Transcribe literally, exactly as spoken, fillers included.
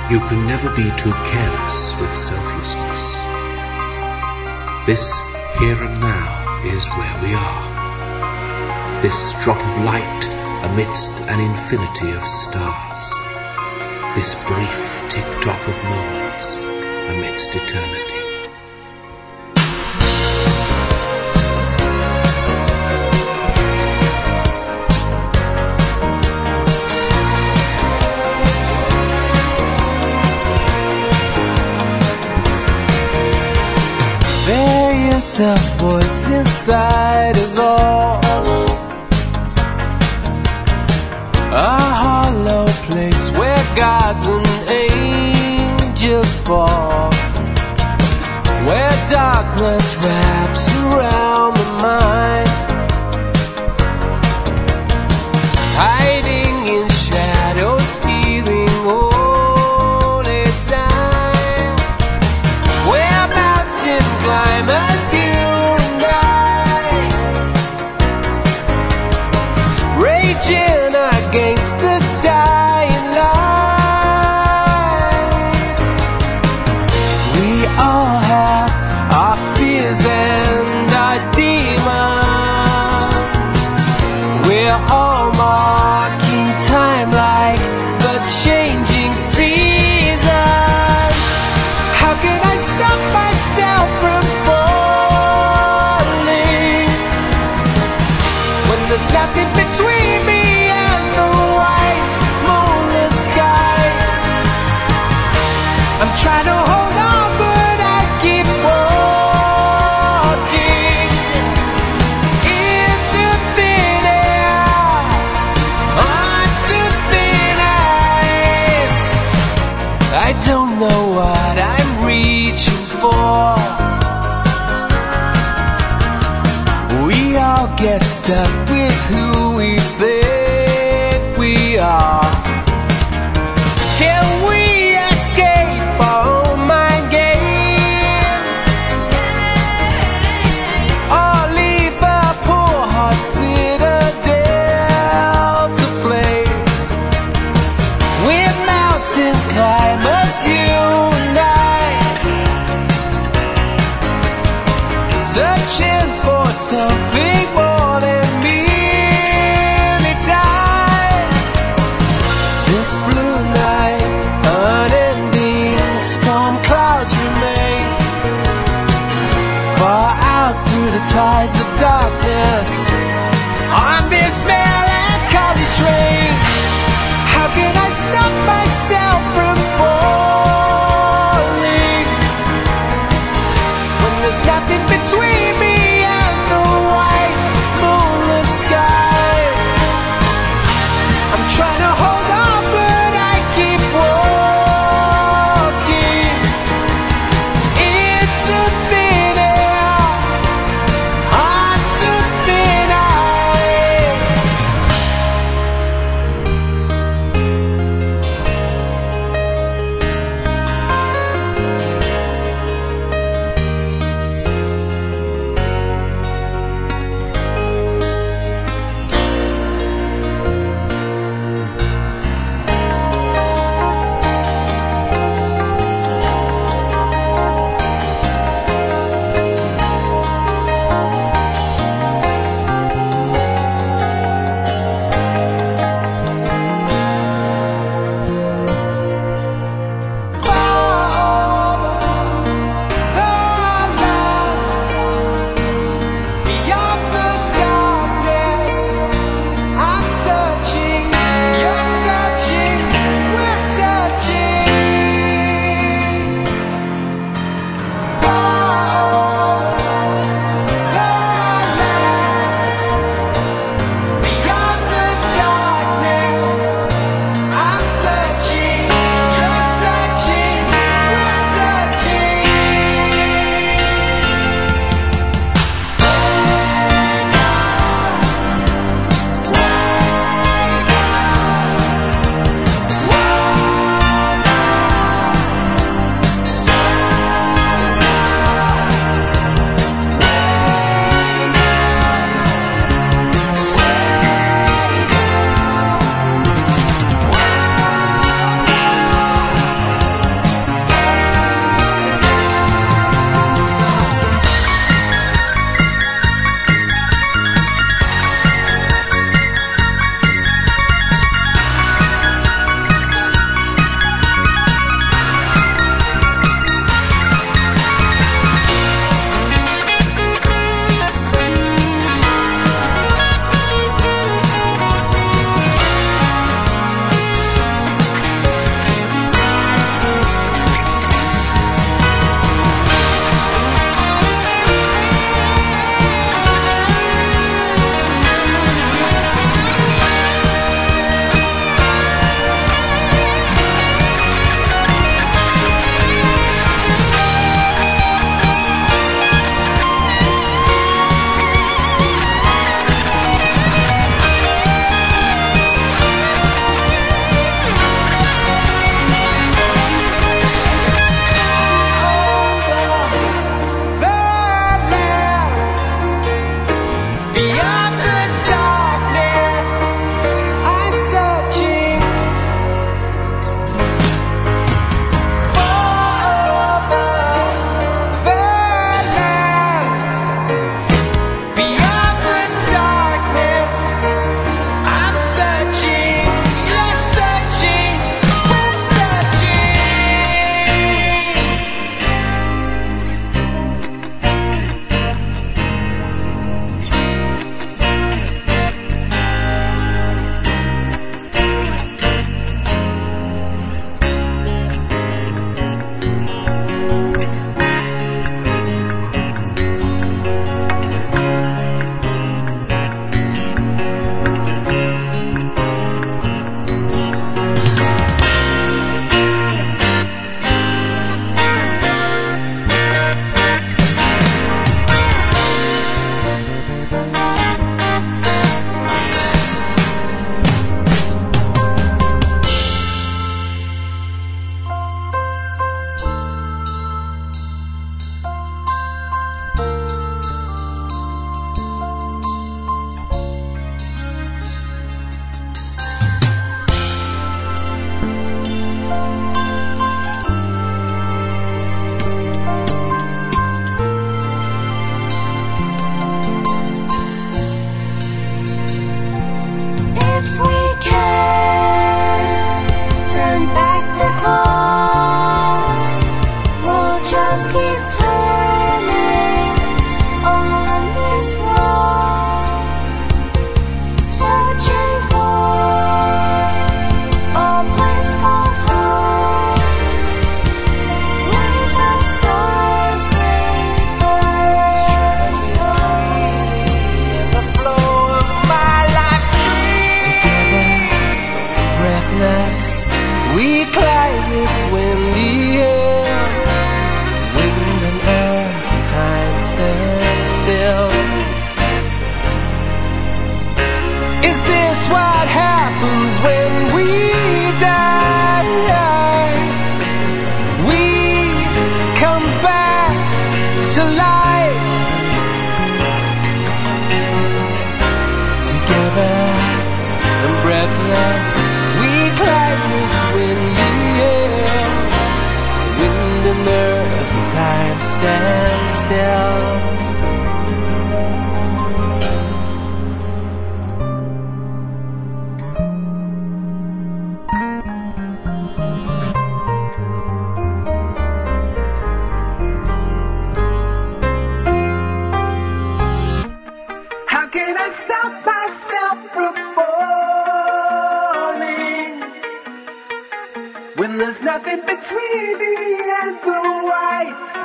You can never be too careless with selflessness. This here and now is where we are. This drop of light amidst an infinity of stars. This brief tick-tock of moments amidst eternity. The voice inside is all a hollow place where gods and angels fall, where darkness wraps around the mind, hiding in shadows, stealing holy time, where mountain climbers against the dying light. We all have our fears and our demons. We're all marking time like the changing seasons. How can I stop myself from falling when there's nothing between me? I'm trying to hold on, but I keep walking into thin air, onto thin ice. I don't know what I'm reaching for. We all get stuck with who we think we are. Can we escape our mind games, or leave the poor heart citadel to flames? We're mountain climbers, you and I, searching for something more than merely time. This blue night, unending storm clouds remain, far out through the tides of darkness on this melancholy train. How can I stop myself from falling when there's nothing between me and the white moonless skies? I'm trying to hold on, but I keep walking into thin air, onto thin ice. Beyond the darkness, I'm searching for the lands. Beyond the darkness, I'm searching. You're searching. We're searching. If we can't turn back the clock, we'll just keep turning on this road, searching for a place called home, where the stars may burn. The flow of my life. Together, breathless, we climb this windy hill. Wind and earth, time stands still. Is this what happens when we die? We come back to life. Together and breathless, we climb this windy hill. Wind and earth, time stands still. How can I stop myself from falling when there's nothing between me and the white?